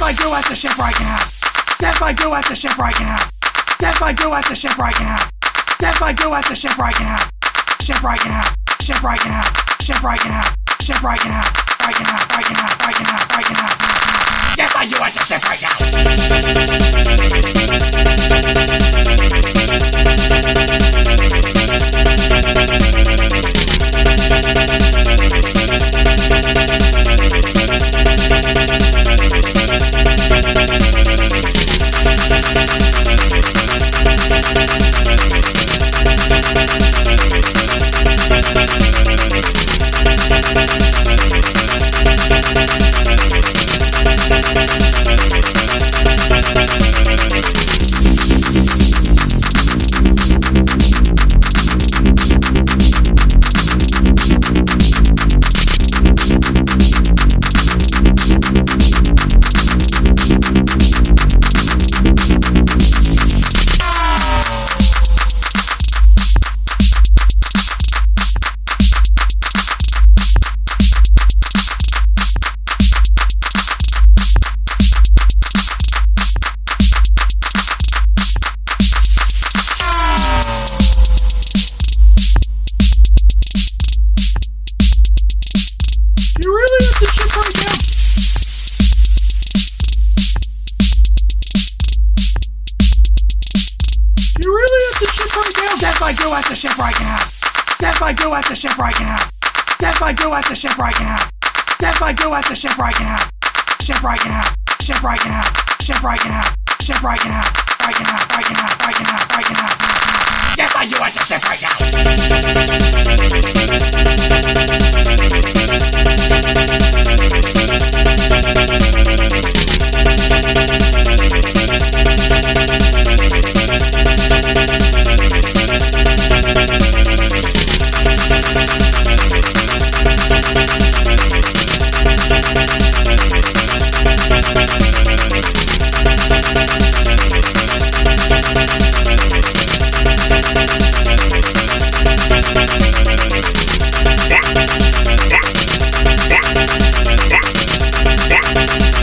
Yes, I do at the ship right now. Yes, I do at the ship right now. Yes, I do at the ship right now. Yes, I do at the ship right now. Ship right now. Ship right now. Ship right now. Ship right now. Right now. Right now. Right now. Right now. Yes, I do at the ship right now. You really at the ship right now? You really at the ship right now? Yes, I do at the ship right now. Yes, I do at the ship right now. Yes, I do at the ship right now. Yes, I do at the ship right now. Ship right now. Ship right now. Ship right now. Ship right now. Right now. Right now. Right now. Right now. Yes, I do at the ship right now. Yeah.